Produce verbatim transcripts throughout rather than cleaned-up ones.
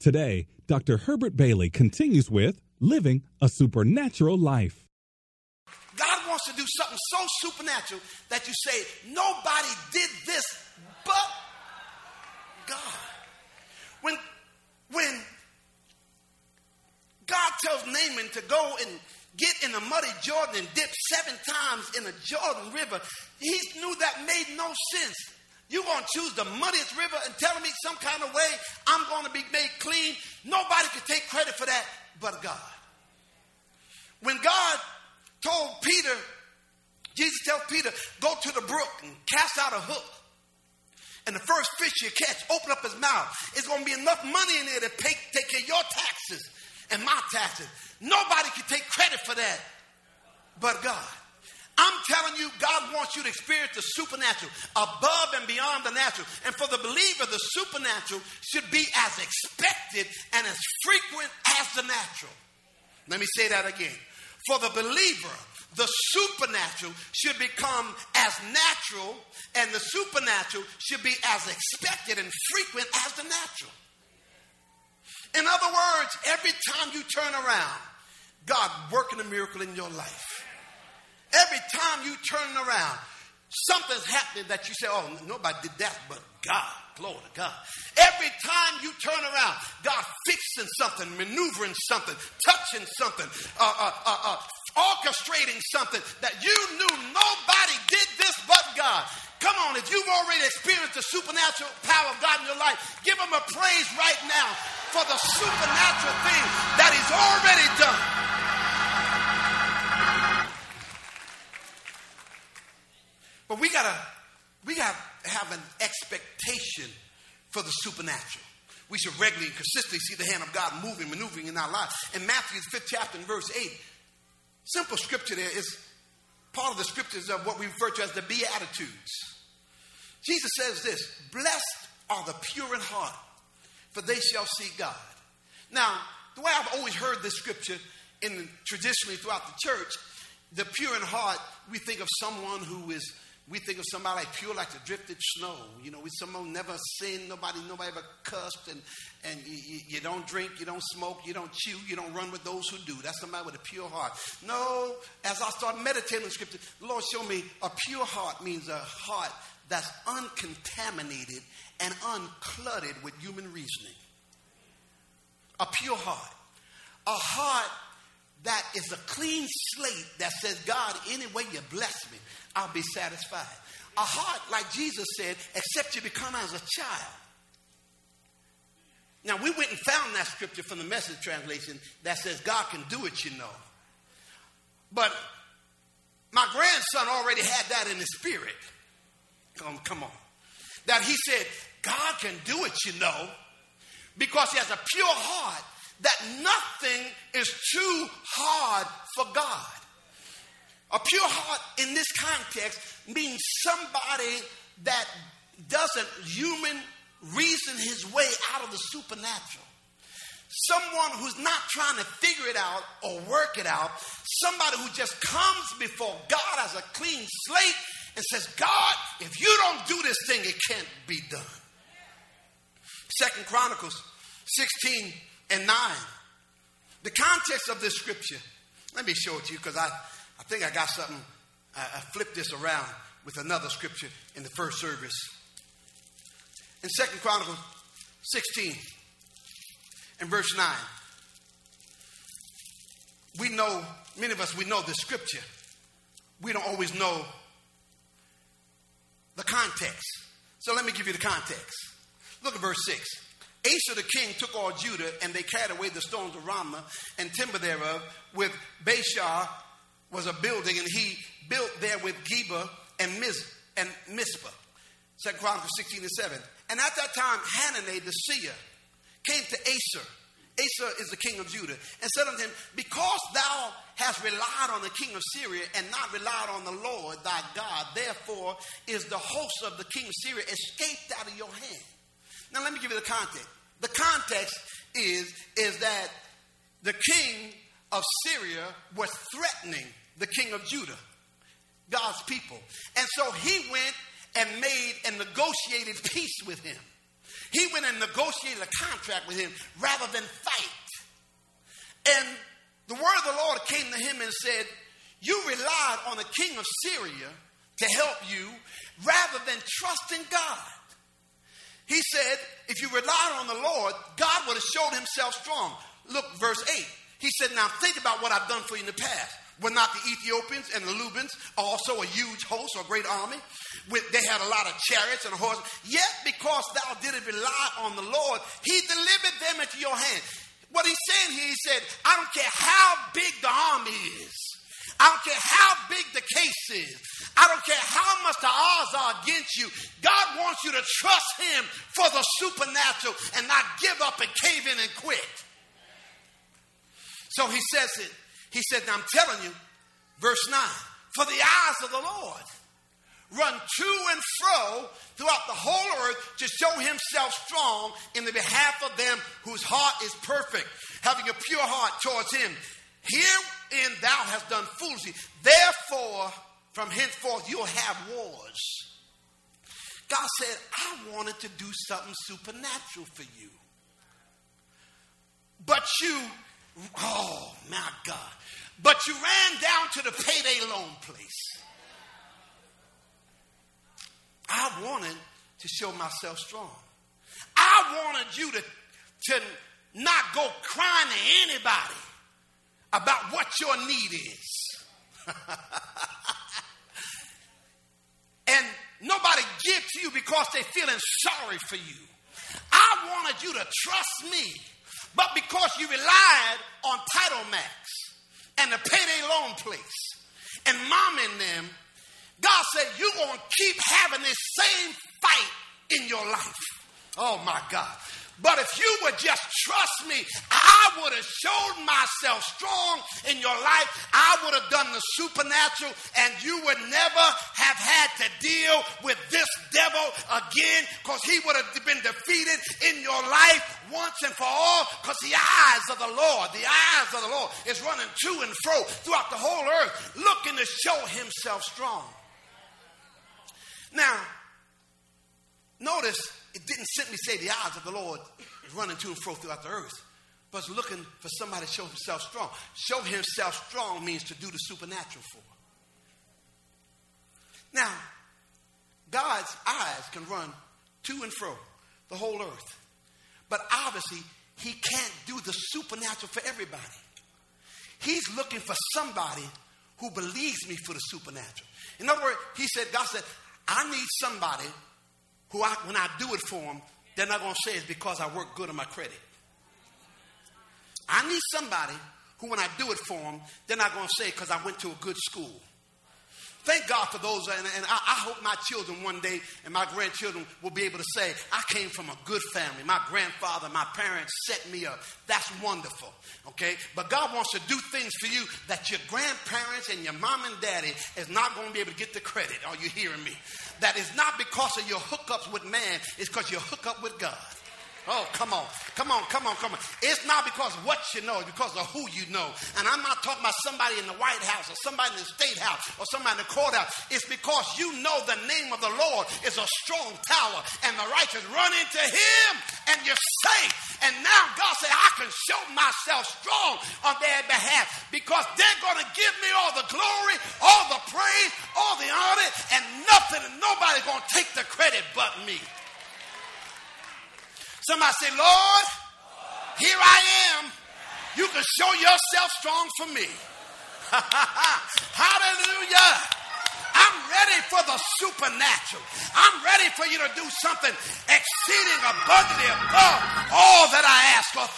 Today, Doctor Herbert Bailey continues with Living a Supernatural Life. God wants to do something so supernatural that you say, nobody did this but God. When, when God tells Naaman to go and get in the muddy Jordan and dip seven times in the Jordan River, he knew that made no sense. You're going to choose the muddiest river and tell me some kind of way I'm going to be made clean. Nobody can take credit for that but God. When God told Peter, Jesus tells Peter, go to the brook and cast out a hook. And the first fish you catch, open up his mouth. It's going to be enough money in there to pay, take care of your taxes and my taxes. Nobody can take credit for that but God. I'm telling you, God wants you to experience the supernatural above and beyond the natural. And for the believer, the supernatural should be as expected and as frequent as the natural. Let me say that again. For the believer, the supernatural should become as natural, and the supernatural should be as expected and frequent as the natural. In other words, every time you turn around, God working a miracle in your life. Every time you turn around, something's happening that you say, oh, nobody did that but God. Glory to God. Every time you turn around, God fixing something, maneuvering something, touching something, uh, uh, uh, uh, orchestrating something that you knew nobody did this but God. Come on, if you've already experienced the supernatural power of God in your life, give him a praise right now for the supernatural thing that he's already done. But we gotta, we gotta have an expectation for the supernatural. We should regularly and consistently see the hand of God moving, maneuvering in our lives. In Matthew's fifth chapter and verse eight, simple scripture there is part of the scriptures of what we refer to as the Beatitudes. Jesus says this, blessed are the pure in heart, for they shall see God. Now, the way I've always heard this scripture in traditionally throughout the church, the pure in heart, we think of someone who is We think of somebody like pure like the drifted snow. You know, we someone never sinned, nobody, nobody ever cussed, and, and you, you don't drink, you don't smoke, you don't chew, you don't run with those who do. That's somebody with a pure heart. No, as I start meditating on scripture, the Lord showed me a pure heart means a heart that's uncontaminated and uncluttered with human reasoning. A pure heart. A heart that is a clean slate that says, God, any way you bless me, I'll be satisfied. A heart, like Jesus said, except you become as a child. Now, we went and found that scripture from the Message translation that says God can do it, you know. But my grandson already had that in his spirit. Come, come on. That he said, God can do it, you know, because he has a pure heart, that nothing is too hard for God. A pure heart in this context means somebody that doesn't human reason his way out of the supernatural. Someone who's not trying to figure it out or work it out. Somebody who just comes before God as a clean slate and says, God, if you don't do this thing, it can't be done. Second Chronicles sixteen and nine. The context of this scripture, let me show it to you because I, I think I got something. I, I flipped this around with another scripture in the first service. In Second Chronicles sixteen and verse nine, we know, many of us, we know the scripture. We don't always know the context. So let me give you the context. Look at verse six. Asa the king took all Judah, and they carried away the stones of Ramah and timber thereof. With Baasha was a building, and he built there with Geba and, Miz, and Mizpah. Second Chronicles sixteen and seven. And at that time, Hanani the seer came to Asa. Asa is the king of Judah, and said unto him, because thou hast relied on the king of Syria and not relied on the Lord thy God, therefore is the host of the king of Syria escaped out of your hand. Now, let me give you the context. The context is, is that the king of Syria was threatening the king of Judah, God's people. And so he went and made and negotiated peace with him. He went and negotiated a contract with him rather than fight. And the word of the Lord came to him and said, you relied on the king of Syria to help you rather than trusting God. He said, if you relied on the Lord, God would have showed himself strong. Look, verse eight. He said, now think about what I've done for you in the past. Were not the Ethiopians and the Lubians also a huge host or great army? With, they had a lot of chariots and horses. Yet because thou didst rely on the Lord, he delivered them into your hand. What he's saying here, he said, I don't care how big the army is. I don't care how big the case is. I don't care how much the odds are against you. God wants you to trust him for the supernatural and not give up and cave in and quit. So he says it. He said, now I'm telling you, verse nine, for the eyes of the Lord run to and fro throughout the whole earth to show himself strong in the behalf of them whose heart is perfect, having a pure heart towards him. Herein thou hast done foolishly. Therefore, from henceforth you'll have wars. God said, I wanted to do something supernatural for you. But you, oh my God, but you ran down to the payday loan place. I wanted to show myself strong. I wanted you to, to not go crying to anybody about what your need is. And nobody give to you because they're feeling sorry for you. I wanted you to trust me. But because you relied on Title Max and the payday loan place and mom and them, God said, you're going to keep having this same fight in your life. Oh, my God. But if you would just trust me, I would have showed myself strong in your life. I would have done the supernatural, and you would never have had to deal with this devil again, because he would have been defeated in your life once and for all, because the eyes of the Lord, the eyes of the Lord is running to and fro throughout the whole earth, looking to show himself strong. Now, notice it didn't simply say the eyes of the Lord is running to and fro throughout the earth, but it's looking for somebody to show himself strong. Show himself strong means to do the supernatural for. Now, God's eyes can run to and fro the whole earth, but obviously he can't do the supernatural for everybody. He's looking for somebody who believes me for the supernatural. In other words, he said, God said, I need somebody who, I, when I do it for them, they're not going to say it's because I work good on my credit. I need somebody who, when I do it for them, they're not going to say because I went to a good school. Thank God for those, and, and I, I hope my children one day and my grandchildren will be able to say, I came from a good family. My grandfather, my parents set me up. That's wonderful, okay? But God wants to do things for you that your grandparents and your mom and daddy is not going to be able to get the credit. Are you hearing me? That is not because of your hookups with man. It's because you hook up with God. Oh, come on, come on, come on, come on. It's not because of what you know, it's because of who you know. And I'm not talking about somebody in the White House or somebody in the State House or somebody in the courthouse. It's because you know the name of the Lord is a strong tower and the righteous run into him and you're safe. And now God said, I can show myself strong on their behalf because they're going to give me all the glory, all the praise, all the honor, and nothing and nobody's going to take the credit but me. Somebody say, Lord, here I am. You can show yourself strong for me. Hallelujah. I'm ready for the supernatural. I'm ready for you to do something exceeding abundantly above all that I ask or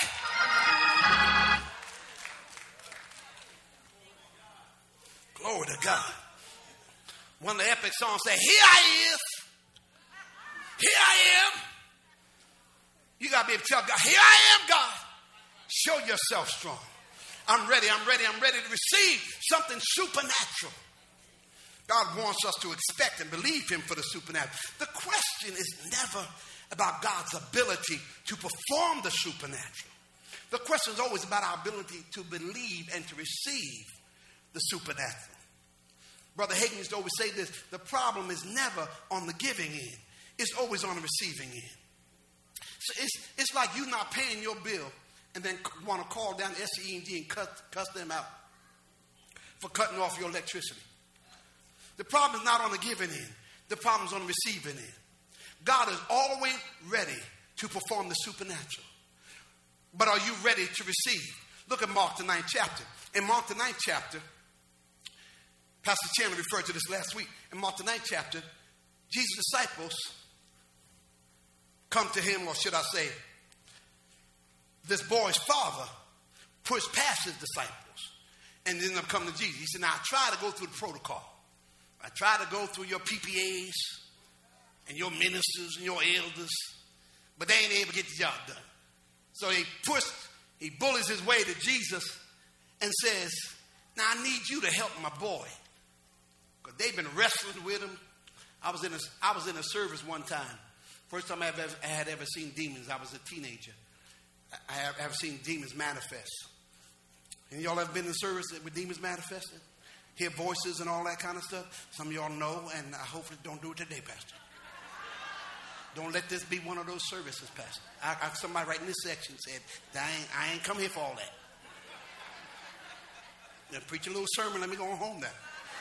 think. Glory to God. One of the epic songs say, here I is. Here I am. You got to be able to tell God, here I am, God. Show yourself strong. I'm ready, I'm ready, I'm ready to receive something supernatural. God wants us to expect and believe him for the supernatural. The question is never about God's ability to perform the supernatural. The question is always about our ability to believe and to receive the supernatural. Brother Hagin used to always say this, the problem is never on the giving end. It's always on the receiving end. So it's, it's like you not paying your bill and then want to call down S C E and G and cuss, cuss them out for cutting off your electricity. The problem is not on the giving end. The problem is on the receiving end. God is always ready to perform the supernatural. But are you ready to receive? Look at Mark the ninth chapter. In Mark the ninth chapter, Pastor Chandler referred to this last week. In Mark the ninth chapter, Jesus' disciples come to him, or should I say, this boy's father pushed past his disciples and ended up coming to Jesus. He said, now I try to go through the protocol. I try to go through your P P As and your ministers and your elders, but they ain't able to get the job done. So he pushed, he bullies his way to Jesus and says, now I need you to help my boy. Because they've been wrestling with him. I was in a, I was in a service one time. First time I, ever, I had ever seen demons. I was a teenager. I have ever seen demons manifest. And y'all ever been in service with demons manifesting? Hear voices and all that kind of stuff? Some of y'all know, and I hopefully don't do it today, Pastor. Don't let this be one of those services, Pastor. I, I, somebody right in this section said, I ain't, I ain't come here for all that. Then preach a little sermon, let me go home then.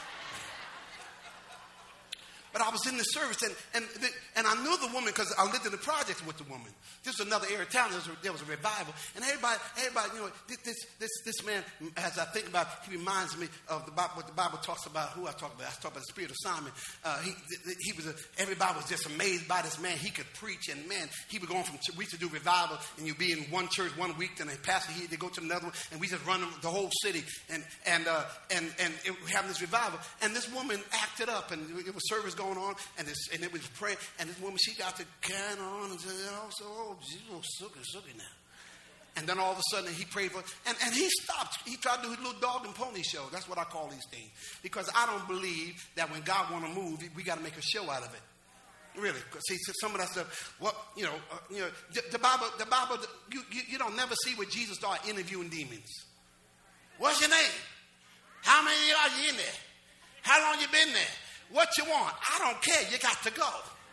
But I was in the service, and and, the, and I knew the woman because I lived in the projects with the woman. This was another area of town. There was, a, there was a revival. And everybody, everybody, you know, this this this man, as I think about, he reminds me of the Bible, what the Bible talks about. Who I talk about? I talk about the spirit of Simon. Uh, he he was a, everybody was just amazed by this man. He could preach, and man, he was going from we used to do revival, and you'd be in one church one week, then a pastor he they go to another one, and we just run the whole city, and and uh, and and it, we having this revival, and this woman acted up, and it was service going on, and this and it was prayer, and this woman she got to carrying on and said, oh, so oh, she's a little sooky, sooky now. And then all of a sudden he prayed for, and, and he stopped. He tried to do his little dog and pony show. That's what I call these things. Because I don't believe that when God want to move, we got to make a show out of it. Really. See, some of that stuff, what, you know, uh, you know, the, the Bible, the Bible, you, you, you don't never see where Jesus started interviewing demons. What's your name? How many are you in there? How long you been there? What you want? I don't care. You got to go.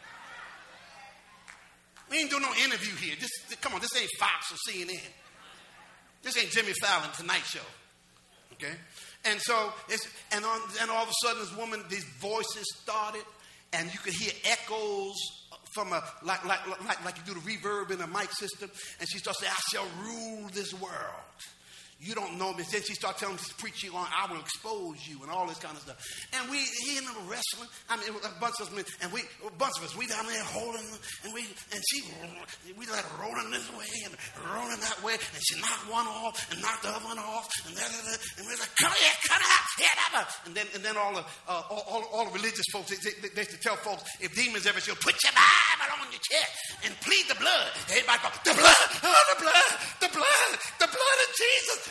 We ain't doing no interview here. This, come on, this ain't Fox or C N N. This ain't Jimmy Fallon Tonight Show. Okay? And so, it's, and, on, and all of a sudden this woman, these voices started, and you could hear echoes from a, like, like, like, like you do the reverb in a mic system, and she starts saying, I shall rule this world. You don't know me. Then she started telling me to preach you on, I will expose you and all this kind of stuff. And we, he and them were wrestling. I mean, a bunch of us, and we, a bunch of us, we down there holding, and we, and she, we like rolling this way and rolling that way, and she knocked one off and knocked the other one off, and da, da, da, and we was like, come here, come out, here, never. And then, and then all the, uh, all, all, all the religious folks, they, they, they used to tell folks, if demons ever show, put your Bible on your chest and plead the blood. Everybody go, the blood, oh, the blood, the blood, the blood of Jesus.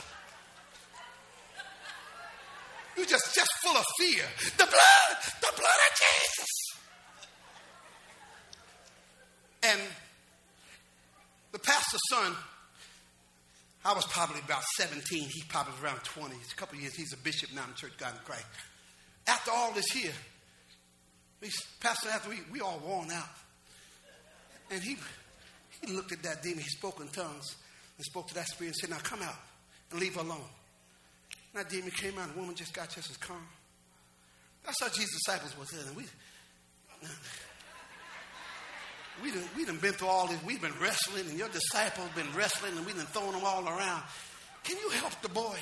You're just, just full of fear. The blood, the blood of Jesus. And the pastor's son, I was probably about seventeen. He probably was around twenty. It's a couple of years. He's a bishop now in the Church of God in Christ. After all this here, we, pastor, after we, we all worn out. And he, he looked at that demon. He spoke in tongues and spoke to that spirit and said, now come out and leave her alone. And that demon came out, and the woman just got just as calm. That's how Jesus' disciples was. And we, we, done, we done been through all this. We've been wrestling, and your disciples been wrestling, and we done thrown them all around. Can you help the boy?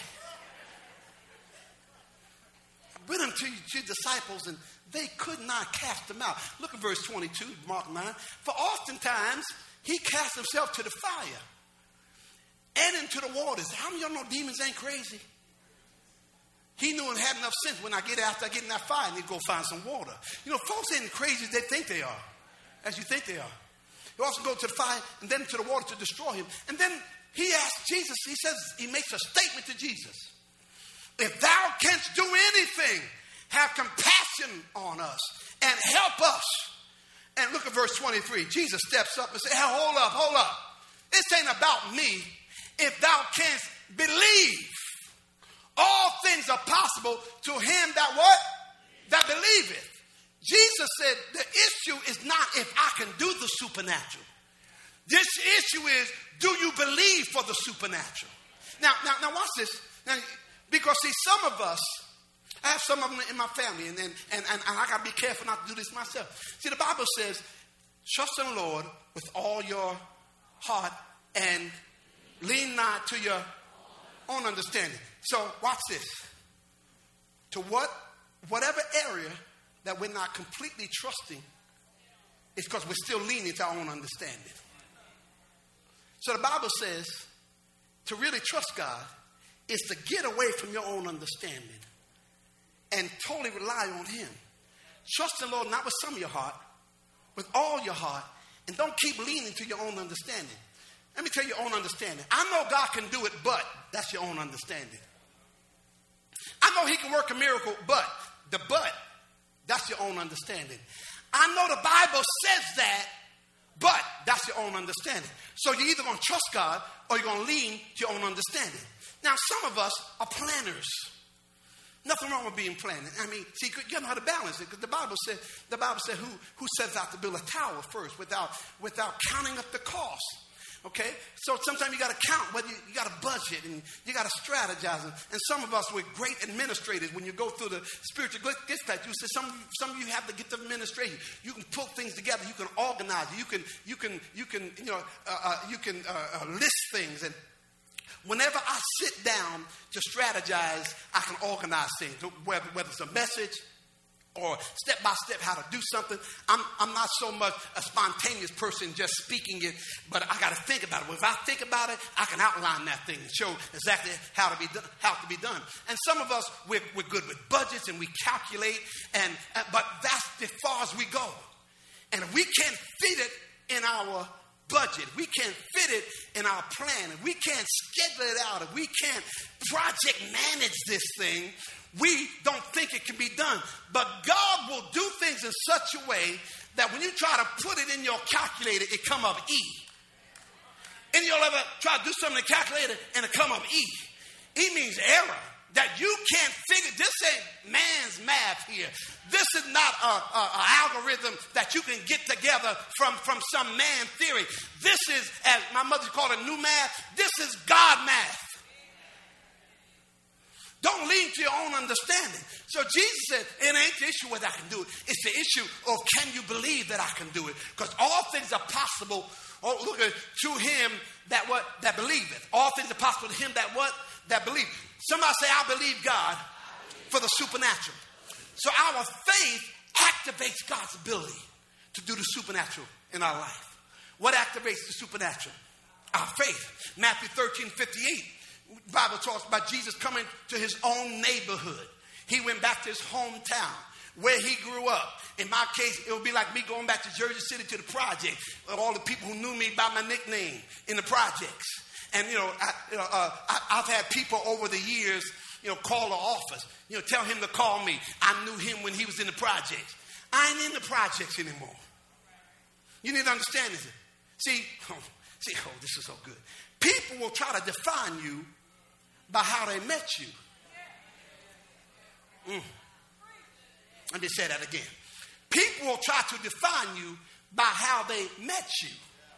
Bring them to your disciples, and they could not cast them out. Look at verse twenty-two, Mark nine. For oftentimes he cast himself to the fire and into the waters. How many of y'all know demons ain't crazy? He knew and had enough sense when I get after I get in that fire and they go find some water. You know, folks ain't crazy as they think they are, as you think they are. He also go to the fire and then to the water to destroy him. And then he asks Jesus, he says, he makes a statement to Jesus. If thou canst do anything, have compassion on us and help us. And look at verse twenty-three. Jesus steps up and says, hey, hold up, hold up. This ain't about me. If thou canst believe, all things are possible to him that what? That believeth. Jesus said the issue is not if I can do the supernatural. This issue is, do you believe for the supernatural? Now, now, now watch this. Now, because see, some of us, I have some of them in my family, and, and, and, and I got to be careful not to do this myself. See, the Bible says, trust in the Lord with all your heart and lean not to your own understanding. So watch this. To what, whatever area that we're not completely trusting, it's because we're still leaning to our own understanding. So the Bible says to really trust God is to get away from your own understanding and totally rely on him. Trust the Lord not with some of your heart, with all your heart, and don't keep leaning to your own understanding. Let me tell you your own understanding. I know God can do it, but that's your own understanding. I know he can work a miracle, but the but, that's your own understanding. I know the Bible says that, but that's your own understanding. So you're either going to trust God or you're going to lean to your own understanding. Now, some of us are planners. Nothing wrong with being planning. I mean, see, you know how to balance it, because the Bible said, the Bible said, who who sets out to build a tower first without without counting up the cost? Okay, so sometimes you got to count whether you, you got to budget and you got to strategize. And, and some of us, we're great administrators. When you go through the spiritual gift that you say, some some of you have the gift of administration. You can put things together. You can organize. You can you can you can you know uh, uh, you can uh, uh, list things. And whenever I sit down to strategize, I can organize things. Whether whether it's a message or step by step how to do something. I'm I'm not so much a spontaneous person just speaking it, but I got to think about it. If I think about it, I can outline that thing and show exactly how to be done, how to be done. And some of us, we're, we're good with budgets and we calculate, and uh, but that's as far as we go. And if we can't fit it in our budget, we can't fit it in our plan, if we can't schedule it out, if we can't project manage this thing, we don't think it can be done. But God will do things in such a way that when you try to put it in your calculator, it come up E. And you'll ever try to do something in the calculator and it come up E. E means error. That you can't figure. This ain't man's math here. This is not an algorithm that you can get together from, from some man theory. This is, as my mother called it, new math. This is God math. Don't lean to your own understanding. So Jesus said, it ain't the issue whether I can do it. It's the issue of can you believe that I can do it? Because all things are possible. Oh, look at to him that what that believeth. All things are possible to him that what that believe. Somebody say, I believe God for the supernatural. So our faith activates God's ability to do the supernatural in our life. What activates the supernatural? Our faith. Matthew thirteen fifty-eight. The Bible talks about Jesus coming to his own neighborhood. He went back to his hometown where he grew up. In my case, it would be like me going back to Jersey City to the project. All the people who knew me by my nickname in the projects. And, you know, I, you know uh, I, I've had people over the years, you know, call the office. You know, tell him to call me. I knew him when he was in the projects. I ain't in the projects anymore. You need to understand this. See, oh, see, oh, this is so good. People will try to define you by how they met you. Mm. Let me say that again. People will try to define you by how they met you.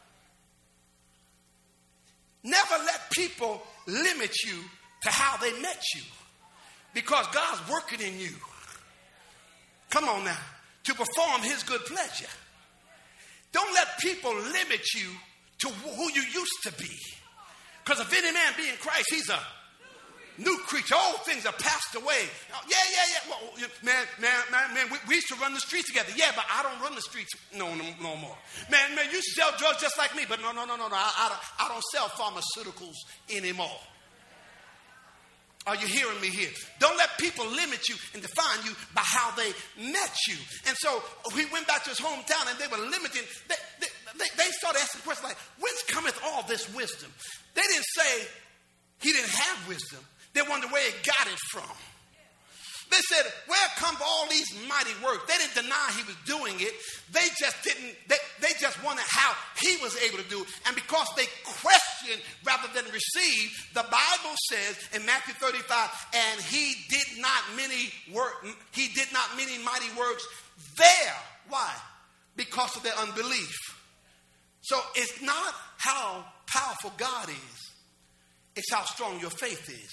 Never let people limit you to how they met you, because God's working in you. Come on now, to perform his good pleasure. Don't let people limit you to who you used to be. Because if any man be in Christ, he's a new creature. Old things are passed away. Yeah, yeah, yeah. Well, man, man, man, man, we, we used to run the streets together. Yeah, but I don't run the streets no, no, no more. Man, man, you sell drugs just like me, but no, no, no, no, no. I, I, don't, I don't sell pharmaceuticals anymore. Are you hearing me here? Don't let people limit you and define you by how they met you. And so we went back to his hometown and they were limiting. They, they, they, they started asking questions like, whence cometh all this wisdom? They didn't say he didn't have wisdom. They wondered where he got it from. They said, where come all these mighty works? They didn't deny he was doing it. They just didn't, they, they just wondered how he was able to do it. And because they questioned rather than received, the Bible says in Matthew thirty-five, and he did not many work, he did not many mighty works there. Why? Because of their unbelief. So it's not how powerful God is. It's how strong your faith is.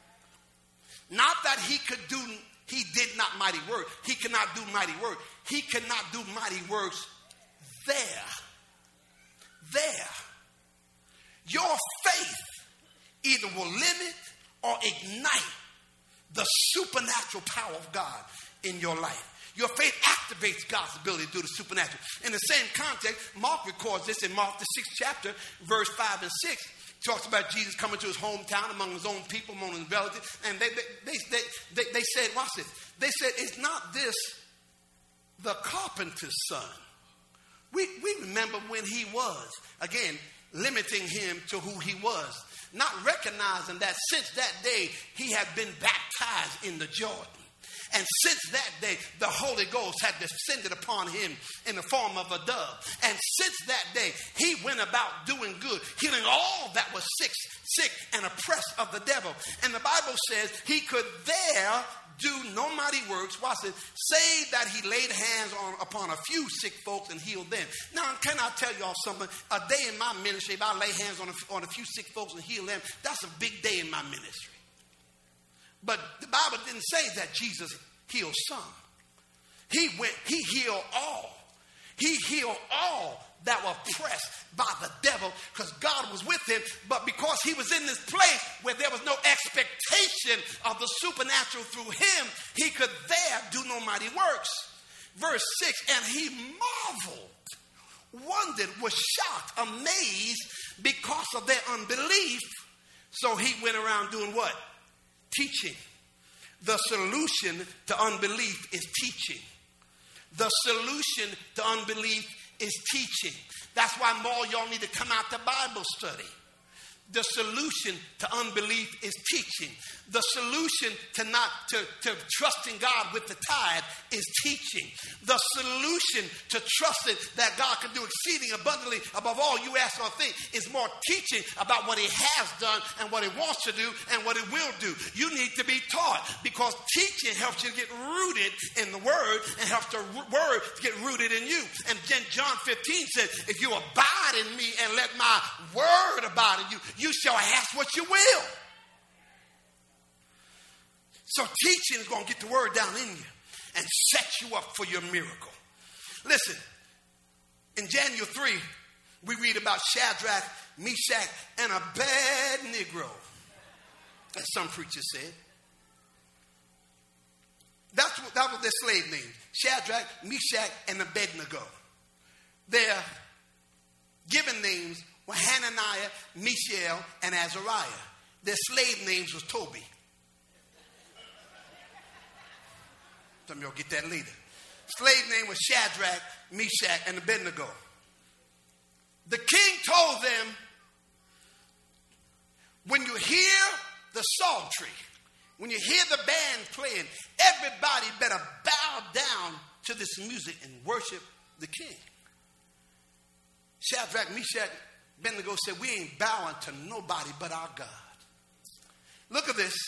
Not that he could do, he did not mighty work. He cannot do mighty work. He cannot do mighty works there. There. Your faith either will limit or ignite the supernatural power of God in your life. Your faith activates God's ability to do the supernatural. In the same context, Mark records this in Mark, the sixth chapter, verse five and six. Talks about Jesus coming to his hometown among his own people, among his relatives. And they, they, they, they, they, they said, watch this. They said, is not this the carpenter's son? We, we remember when he was, again, limiting him to who he was. Not recognizing that since that day, he had been baptized in the Jordan. And since that day, the Holy Ghost had descended upon him in the form of a dove. And since that day, he went about doing good, healing all that was sick, sick and oppressed of the devil. And the Bible says he could there do no mighty works, watch it, save that he laid hands on upon a few sick folks and healed them. Now, can I tell y'all something? A day in my ministry, if I lay hands on a, on a few sick folks and heal them, that's a big day in my ministry. But the Bible didn't say that Jesus healed some. He went, he healed all. He healed all that were oppressed by the devil because God was with him. But because he was in this place where there was no expectation of the supernatural through him, he could there do no mighty works. Verse six, and he marveled, wondered, was shocked, amazed because of their unbelief. So he went around doing what? Teaching. The solution to unbelief is teaching. The solution to unbelief is teaching. That's why more y'all need to come out to Bible study. The solution to unbelief is teaching. The solution to not to, to trusting God with the tithe is teaching. The solution to trusting that God can do exceeding abundantly above all you ask or think is more teaching about what he has done and what he wants to do and what he will do. You need to be taught because teaching helps you get rooted in the word and helps the word get rooted in you. And then John fifteen says, if you abide in me and let my word abide in you, you shall ask what you will. So teaching is going to get the word down in you and set you up for your miracle. Listen, in Daniel three, we read about Shadrach, Meshach, and a bad Negro, as some preachers said. That's what, that was their slave names, Shadrach, Meshach, and Abednego. Their given names were Hananiah, Mishael, and Azariah. Their slave names was Toby. Some of y'all get that later. Slave name was Shadrach, Meshach, and Abednego. The king told them, when you hear the psaltery, when you hear the band playing, everybody better bow down to this music and worship the king. Shadrach, Meshach, Abednego said, we ain't bowing to nobody but our God. Look at this.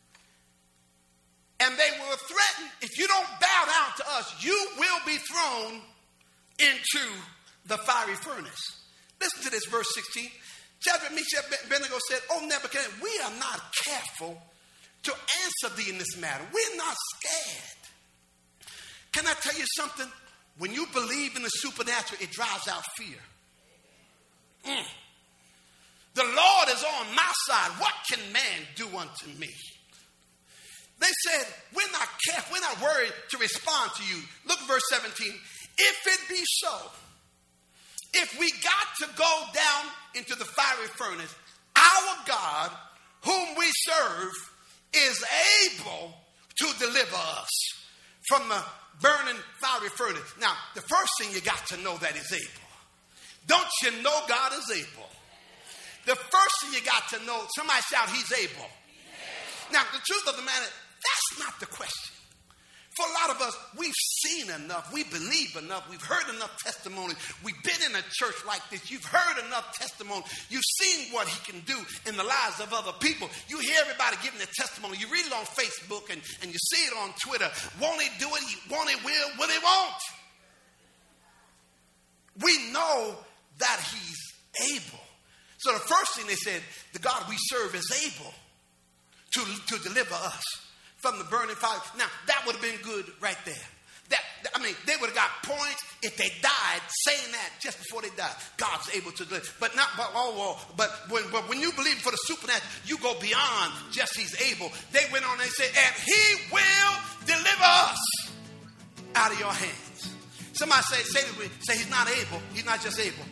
And they were threatened, if you don't bow down to us, you will be thrown into the fiery furnace. Listen to this, verse sixteen. Shadrach, Meshach, Abednego said, oh, Nebuchadnezzar, we are not careful to answer thee in this matter. We're not scared. Can I tell you something? When you believe in the supernatural, it drives out fear. Mm. The Lord is on my side. What can man do unto me? They said, we're not careful, we're not worried to respond to you. Look at verse seventeen. If it be so, if we got to go down into the fiery furnace, our God, whom we serve, is able to deliver us from the burning fiery furnace. Now, the first thing you got to know that he's able. Don't you know God is able? The first thing you got to know, somebody shout, he's able. Now, the truth of the matter, that's not the question. For a lot of us, we've seen enough. We believe enough. We've heard enough testimonies. We've been in a church like this. You've heard enough testimony. You've seen what he can do in the lives of other people. You hear everybody giving their testimony. You read it on Facebook and, and you see it on Twitter. Won't he do it? He won't, he will. Will he won't? We know that he's able. So the first thing they said, the God we serve is able to, to deliver us from the burning fire. Now, that would have been good right there. That, I mean, they would have got points if they died saying that just before they died. God's able to deliver. But not, but, oh, oh, but when, but when you believe for the supernatural, you go beyond just he's able. They went on and they said, and he will deliver us out of your hands. Somebody say, say, to me, say he's not able. He's not just able.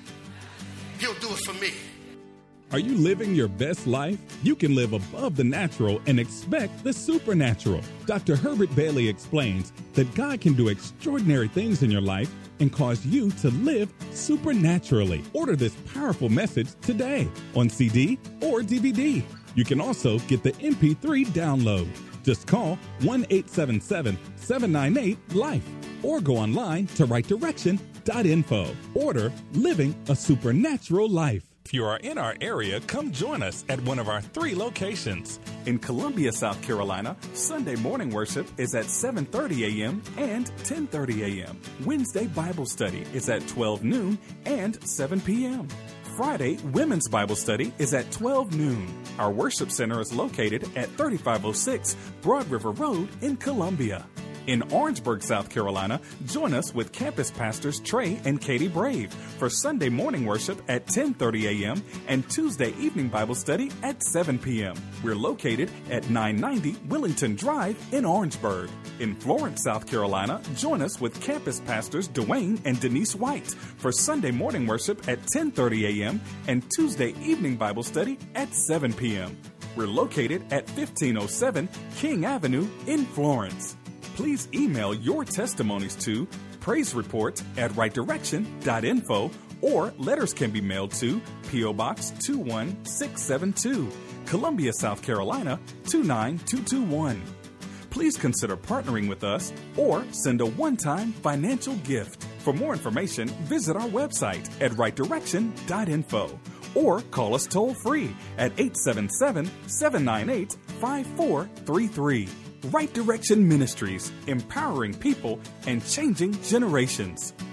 He'll do it for me. Are you living your best life? You can live above the natural and expect the supernatural. Doctor Herbert Bailey explains that God can do extraordinary things in your life and cause you to live supernaturally. Order this powerful message today on C D or D V D. You can also get the M P three download. Just call one eight seven seven, seven nine eight, LIFE or go online to right direction dot info. Order Living a Supernatural Life. If you are in our area, come join us at one of our three locations. In Columbia, South Carolina, Sunday morning worship is at seven thirty a.m. and ten thirty a.m. Wednesday Bible study is at twelve noon and seven p.m. Friday Women's Bible study is at twelve noon. Our worship center is located at thirty-five oh six Broad River Road in Columbia. In Orangeburg, South Carolina, join us with campus pastors Trey and Katie Brave for Sunday morning worship at ten thirty a.m. and Tuesday evening Bible study at seven p.m. We're located at nine ninety Willington Drive in Orangeburg. In Florence, South Carolina, join us with campus pastors Dwayne and Denise White for Sunday morning worship at ten thirty a.m. and Tuesday evening Bible study at seven p.m. We're located at fifteen oh seven King Avenue in Florence. Please email your testimonies to praise report at right direction dot info or letters can be mailed to P O. Box two one six seven two, Columbia, South Carolina two nine two two one. Please consider partnering with us or send a one-time financial gift. For more information, visit our website at right direction dot info or call us toll-free at eight seven seven, seven nine eight, five four three three. Right Direction Ministries, empowering people and changing generations.